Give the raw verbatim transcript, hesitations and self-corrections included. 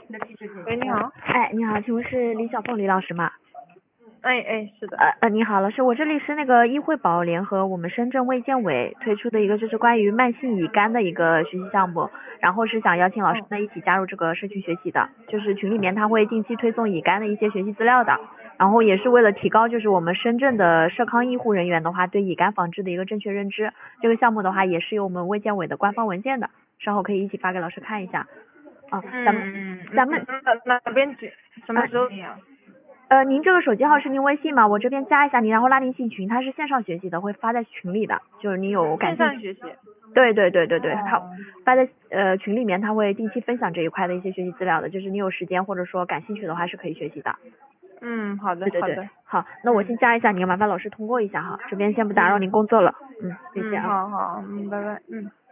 喂，你好。 哎，你好，请问是李小凤李老师吗？ 哎哎，是的。 呃呃，你好，老师，我这里是那个医惠宝联合我们深圳卫健委推出的一个就是关于慢性乙肝的一个学习项目，然后是想邀请老师们一起加入这个社区学习的，就是群里面他会定期推送乙肝的一些学习资料的，然后也是为了提高就是我们深圳的社康医护人员的话对乙肝防治的一个正确认知，这个项目的话也是有我们卫健委的官方文件的，稍后可以一起发给老师看一下。啊，咱们嗯咱们哪哪边举什么时候呀？ 呃，您这个手机号是您微信吗？我这边加一下您，然后拉您进群，它是线上学习的，会发在群里的，就是你有感兴趣。 线上学习。 对对对对对， 哦好，发在呃群里面，他会定期分享这一块的一些学习资料的，就是你有时间或者说感兴趣的话是可以学习的。 嗯，好的对对对， 好的。 好，那我先加一下您，麻烦老师通过一下哈，这边先不打扰您工作了，嗯，谢谢嗯， 啊。 好好，嗯，拜拜，嗯。